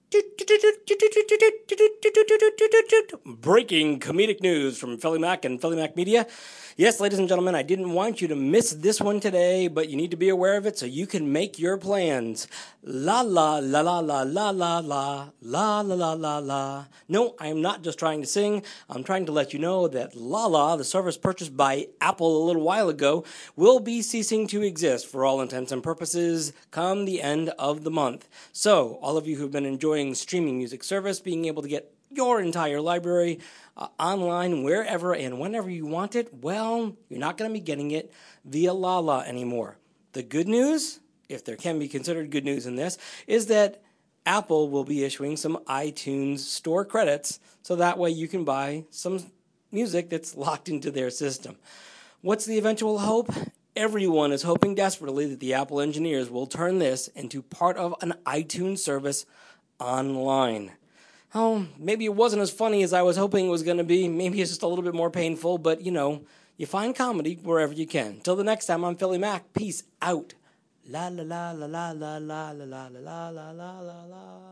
Breaking comedic news from Philly Mac and Philly Mac Media. Yes, ladies and gentlemen, I didn't want you to miss this one today, but you need to be aware of it so you can make your plans. La la la la la la la la la la la la la. No, I am not just trying to sing. I'm trying to let you know that Lala, the service purchased by Apple a little while ago, will be ceasing to exist for all intents and purposes come the end of the month. So, all of you who've been enjoying streaming music service, being able to get your entire library online wherever and whenever you want it, well, you're not going to be getting it via Lala anymore. The good news, if there can be considered good news in this, is that Apple will be issuing some iTunes store credits, so that way you can buy some music that's locked into their system. What's the eventual hope? Everyone is hoping desperately that the Apple engineers will turn this into part of an iTunes service online. Oh, maybe it wasn't as funny as I was hoping it was going to be. Maybe it's just a little bit more painful, but you know, you find comedy wherever you can. Till the next time, I'm Philly Mac. Peace out. La la la la la la la la la la la la la la.